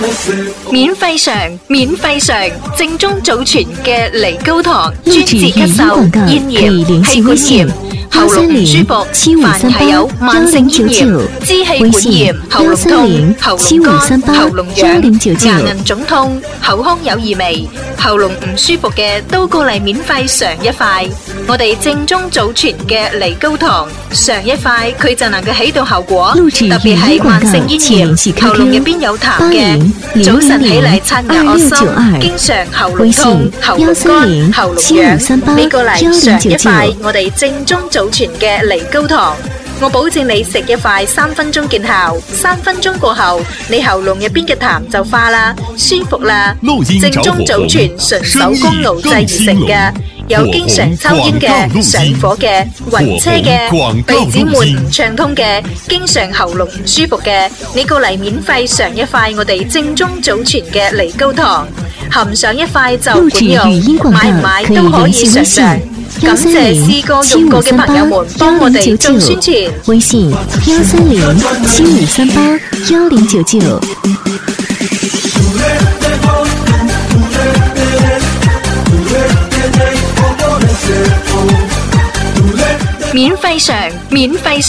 免費嘗，免費嘗，正宗祖傳嘅梨膏糖，專治咳嗽、咽炎、氣管炎、喉嚨唔舒服，凡係有慢性咽炎、支氣管炎、喉嚨痛、喉嚨乾、喉嚨癢、牙齦腫痛、口腔有異味、喉嚨唔舒服嘅，都過嚟免費嘗一塊。我哋正宗祖傳嘅梨膏糖，嘗一塊佢就能夠起到效果。特別係慢性咽炎、喉嚨入邊有痰嘅，早晨起嚟刷牙惡心，經常喉嚨痛、喉嚨乾、喉嚨癢，你過嚟嘗一塊我哋正宗祖傳嘅梨膏糖。我保證你食一塊3分鐘見效，3分鐘過後，你喉嚨入邊嘅痰就化啦，舒服啦。正宗祖傳純手工爐製而成嘅，有經常抽煙嘅、上火嘅、暈車嘅、鼻子悶唔暢通嘅、經常喉嚨唔舒服嘅，你過嚟免費嘗一塊我哋正宗祖傳嘅梨膏糖，含上一塊就管用，買唔買都可以嘗嘗。感謝試過用過嘅朋友們幫我哋做宣傳。 微信13075381099。 免費嘗，免費。